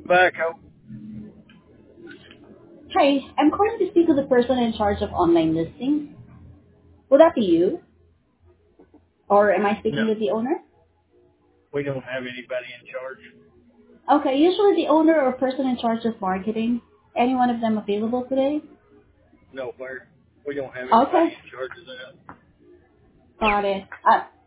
Backhoe. Hi, I'm calling to speak with the person in charge of online listings. Would that be you? Or am I No, speaking with the owner? we don't have anybody in charge. Okay, usually the owner or person in charge of marketing. Any one of them available today? Nowhere. We don't have anybody Okay, in charge of that. got it.